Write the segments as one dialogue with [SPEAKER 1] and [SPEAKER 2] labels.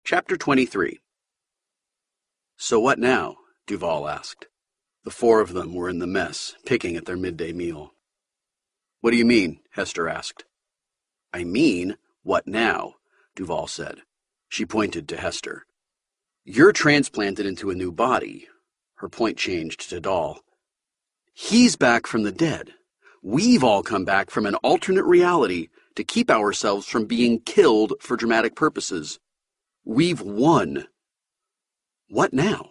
[SPEAKER 1] Chapter 23. So what now? Duval asked. The four of them were in the mess, picking at their midday meal. What do you mean? Hester asked. I mean, what now? Duval said. She pointed to Hester. You're transplanted into a new body. Her point changed to Doll. He's back from the dead. We've all come back from an alternate reality to keep ourselves from being killed for dramatic purposes. We've won. What now?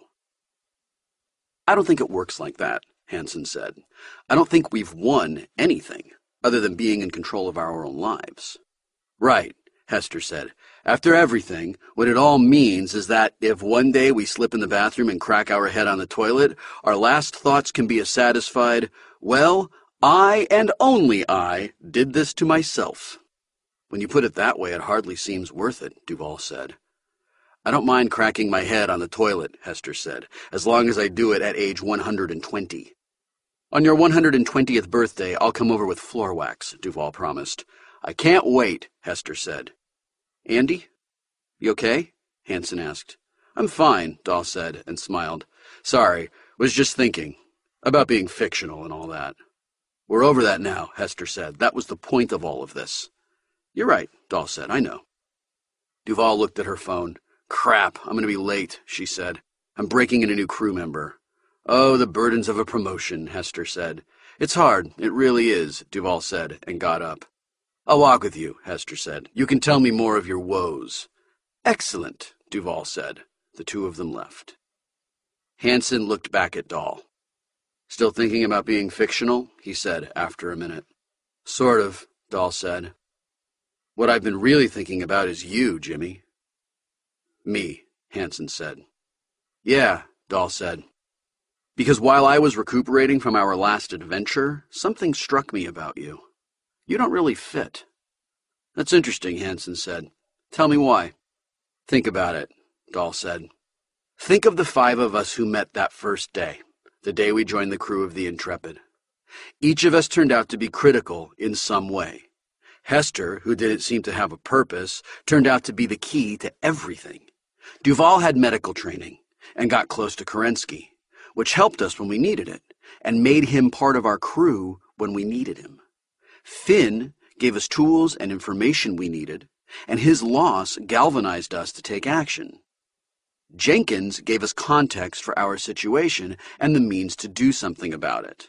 [SPEAKER 1] I don't think it works like that, Hansen said. I don't think we've won anything, other than being in control of our own lives. Right, Hester said. After everything, what it all means is that if one day we slip in the bathroom and crack our head on the toilet, our last thoughts can be a satisfied, well, I and only I did this to myself. When you put it that way, it hardly seems worth it, Duval said. I don't mind cracking my head on the toilet, Hester said, as long as I do it at age 120. On your 120th birthday, I'll come over with floor wax, Duval promised. I can't wait, Hester said. Andy? You okay? Hansen asked. I'm fine, Doll said, and smiled. Sorry, was just thinking. About being fictional and all that. We're over that now, Hester said. That was the point of all of this. You're right, Doll said. I know. Duval looked at her phone. Crap, I'm going to be late, she said. I'm breaking in a new crew member. Oh, the burdens of a promotion, Hester said. It's hard, it really is, Duval said, and got up. I'll walk with you, Hester said. You can tell me more of your woes. Excellent, Duval said. The two of them left. Hansen looked back at Doll. Still thinking about being fictional? He said after a minute. Sort of, Doll said. What I've been really thinking about is you, Jimmy. Me, Hansen said. Yeah, Doll said. Because while I was recuperating from our last adventure, something struck me about you. You don't really fit. That's interesting, Hansen said. Tell me why. Think about it, Doll said. Think of the five of us who met that first day, the day we joined the crew of the Intrepid. Each of us turned out to be critical in some way. Hester, who didn't seem to have a purpose, turned out to be the key to everything. Duval had medical training and got close to Kerensky, which helped us when we needed it, and made him part of our crew when we needed him. Finn gave us tools and information we needed, and his loss galvanized us to take action. Jenkins gave us context for our situation and the means to do something about it.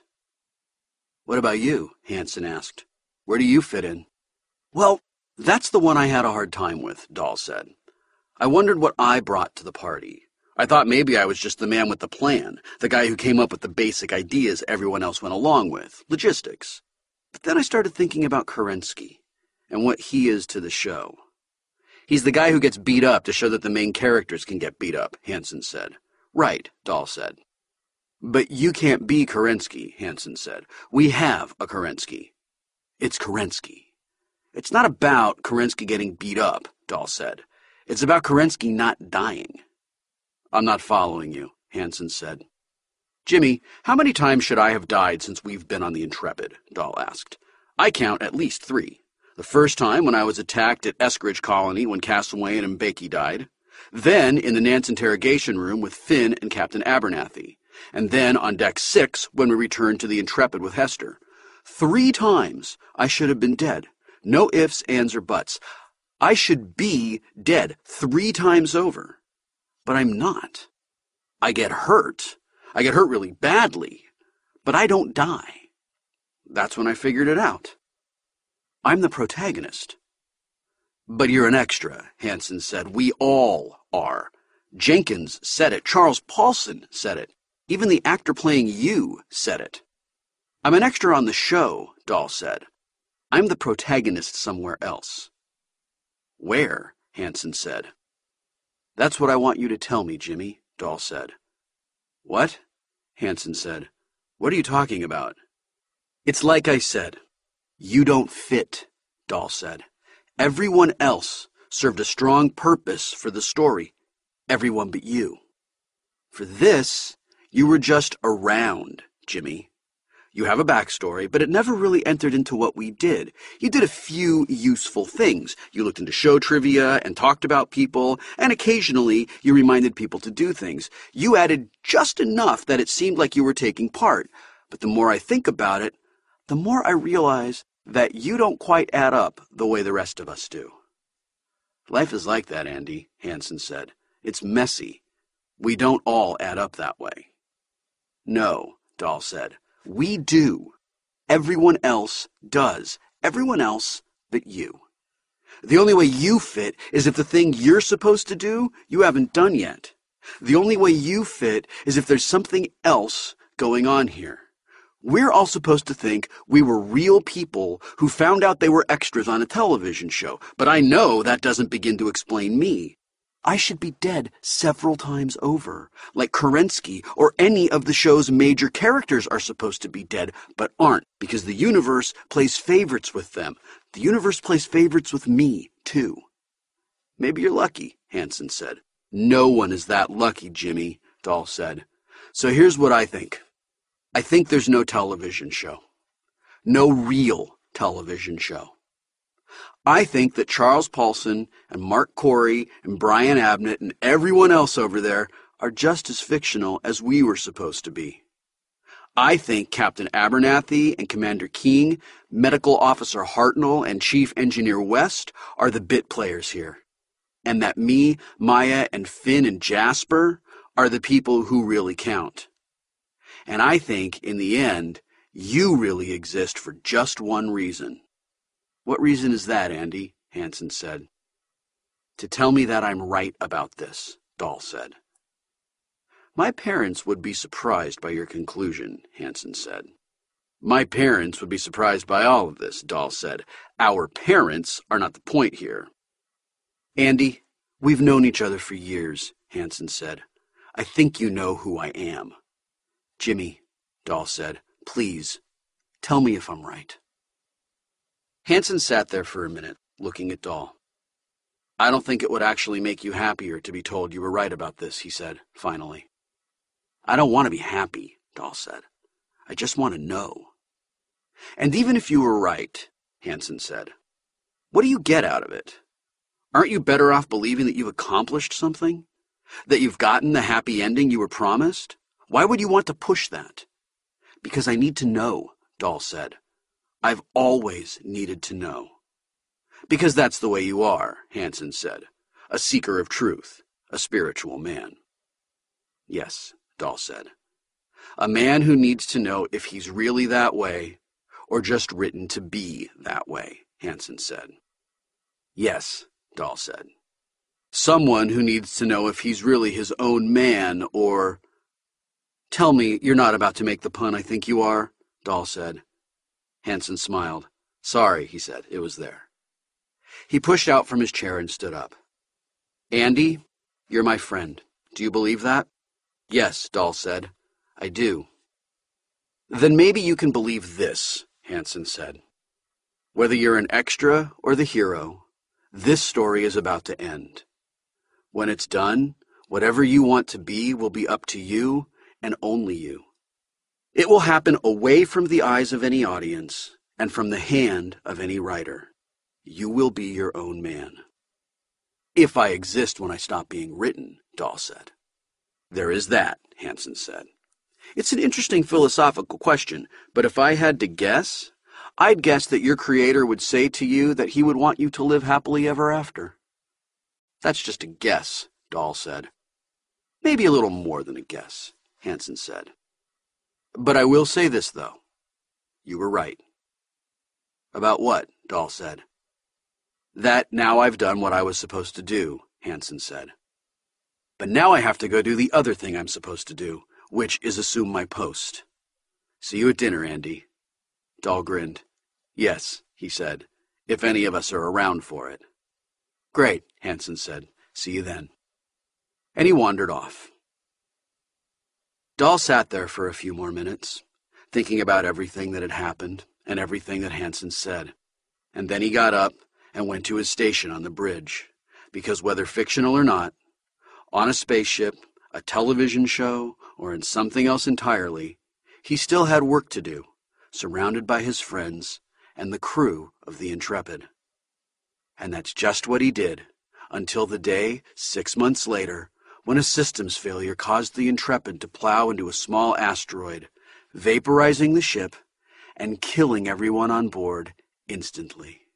[SPEAKER 1] What about you? Hansen asked. Where do you fit in? Well, that's the one I had a hard time with, Doll said. I wondered what I brought to the party. I thought maybe I was just the man with the plan, the guy who came up with the basic ideas everyone else went along with, logistics. But then I started thinking about Kerensky and what he is to the show. He's the guy who gets beat up to show that the main characters can get beat up, Hansen said. Right, Doll said. But you can't be Kerensky, Hansen said. We have a Kerensky. It's Kerensky. It's not about Kerensky getting beat up, Doll said. It's about Kerensky not dying. I'm not following you, Hansen said. Jimmy, how many times should I have died since we've been on the Intrepid? Doll asked. I count at least 3. The first time when I was attacked at Eskridge Colony when Castlewain and Bakey died. Then in the Nance interrogation room with Finn and Captain Abernathy. And then on Deck 6 when we returned to the Intrepid with Hester. 3 times I should have been dead. No ifs, ands, or buts. I should be dead 3 times over. But I'm not. I get hurt. I get hurt really badly. But I don't die. That's when I figured it out. I'm the protagonist. But you're an extra, Hansen said. We all are. Jenkins said it. Charles Paulson said it. Even the actor playing you said it. I'm an extra on the show, Doll said. I'm the protagonist somewhere else. Where? Hansen said. That's what I want you to tell me, Jimmy, Doll said. What? Hansen said. What are you talking about? It's like I said. You don't fit, Doll said. Everyone else served a strong purpose for the story. Everyone but you. For this, you were just around, Jimmy. You have a backstory, but it never really entered into what we did. You did a few useful things. You looked into show trivia and talked about people, and occasionally you reminded people to do things. You added just enough that it seemed like you were taking part. But the more I think about it, the more I realize that you don't quite add up the way the rest of us do. Life is like that, Andy, Hansen said. It's messy. We don't all add up that way. No, Dahl said. We do. Everyone else does. Everyone else but you. The only way you fit is if the thing you're supposed to do, you haven't done yet. The only way you fit is if there's something else going on here. We're all supposed to think we were real people who found out they were extras on a television show, but I know that doesn't begin to explain me. I should be dead several times over, like Kerensky or any of the show's major characters are supposed to be dead, but aren't, because the universe plays favorites with them. The universe plays favorites with me, too. Maybe you're lucky, Hansen said. No one is that lucky, Jimmy, Dahl said. So here's what I think. I think there's no television show. No real television show. I think that Charles Paulson and Mark Corey and Brian Abnett and everyone else over there are just as fictional as we were supposed to be. I think Captain Abernathy and Commander King, Medical Officer Hartnell and Chief Engineer West are the bit players here. And that me, Maya, and Finn and Jasper are the people who really count. And I think, in the end, you really exist for just one reason. What reason is that, Andy? Hansen said. To tell me that I'm right about this, Dahl said. My parents would be surprised by your conclusion, Hansen said. My parents would be surprised by all of this, Dahl said. Our parents are not the point here. Andy, we've known each other for years, Hansen said. I think you know who I am. Jimmy, Dahl said, please, tell me if I'm right. Hansen sat there for a minute, looking at Dahl. I don't think it would actually make you happier to be told you were right about this, he said, finally. I don't want to be happy, Dahl said. I just want to know. And even if you were right, Hansen said, what do you get out of it? Aren't you better off believing that you've accomplished something? That you've gotten the happy ending you were promised? Why would you want to push that? Because I need to know, Dahl said. I've always needed to know. Because that's the way you are, Hansen said. A seeker of truth, a spiritual man. Yes, Dahl said. A man who needs to know if he's really that way, or just written to be that way, Hansen said. Yes, Dahl said. Someone who needs to know if he's really his own man, or... Tell me you're not about to make the pun I think you are, Dahl said. Hansen smiled. Sorry, he said. It was there. He pushed out from his chair and stood up. Andy, you're my friend. Do you believe that? Yes, Dahl said. I do. Then maybe you can believe this, Hansen said. Whether you're an extra or the hero, this story is about to end. When it's done, whatever you want to be will be up to you and only you. It will happen away from the eyes of any audience and from the hand of any writer. You will be your own man. If I exist when I stop being written, Dahl said. There is that, Hansen said. It's an interesting philosophical question, but if I had to guess, I'd guess that your creator would say to you that he would want you to live happily ever after. That's just a guess, Dahl said. Maybe a little more than a guess, Hansen said. But I will say this, though. You were right. About what? Dahl said. That now I've done what I was supposed to do, Hansen said. But now I have to go do the other thing I'm supposed to do, which is assume my post. See you at dinner, Andy. Dahl grinned. Yes, he said, if any of us are around for it. Great, Hansen said. See you then. And he wandered off. Dahl sat there for a few more minutes, thinking about everything that had happened and everything that Hansen said. And then he got up and went to his station on the bridge, because whether fictional or not, on a spaceship, a television show, or in something else entirely, he still had work to do, surrounded by his friends and the crew of the Intrepid. And that's just what he did, until the day, 6 months later, when a systems failure caused the Intrepid to plow into a small asteroid, vaporizing the ship and killing everyone on board instantly.